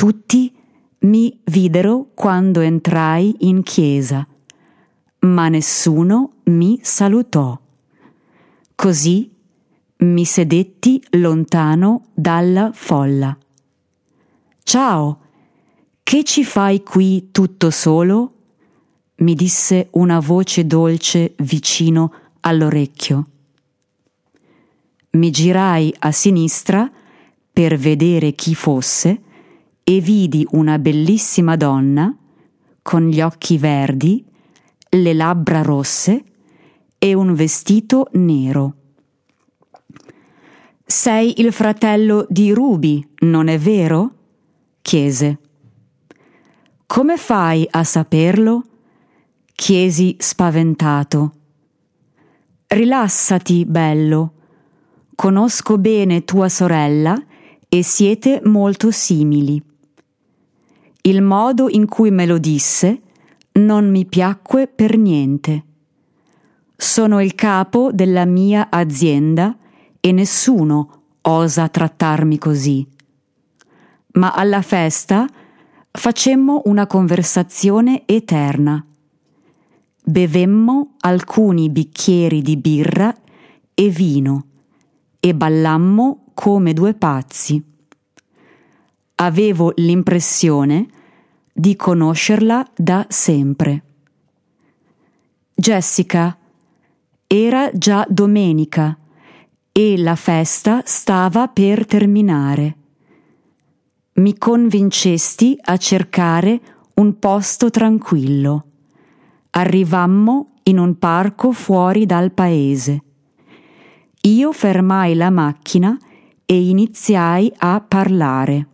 Tutti mi videro quando entrai in chiesa, ma nessuno mi salutò. Così mi sedetti lontano dalla folla. «Ciao, che ci fai qui tutto solo?» mi disse una voce dolce vicino all'orecchio. Mi girai a sinistra per vedere chi fosse e vidi una bellissima donna con gli occhi verdi, le labbra rosse e un vestito nero. «Sei il fratello di Ruby, non è vero?» chiese. «Come fai a saperlo?» chiesi spaventato. «Rilassati, bello. Conosco bene tua sorella e siete molto simili. Il modo in cui me lo disse non mi piacque per niente. Sono il capo della mia azienda e nessuno osa trattarmi così. Ma alla festa facemmo una conversazione eterna. Bevemmo alcuni bicchieri di birra e vino e ballammo come due pazzi. Avevo l'impressione di conoscerla da sempre. Jessica, era già domenica e la festa stava per terminare. Mi convincesti a cercare un posto tranquillo. Arrivammo in un parco fuori dal paese. Io fermai la macchina e iniziai a parlare.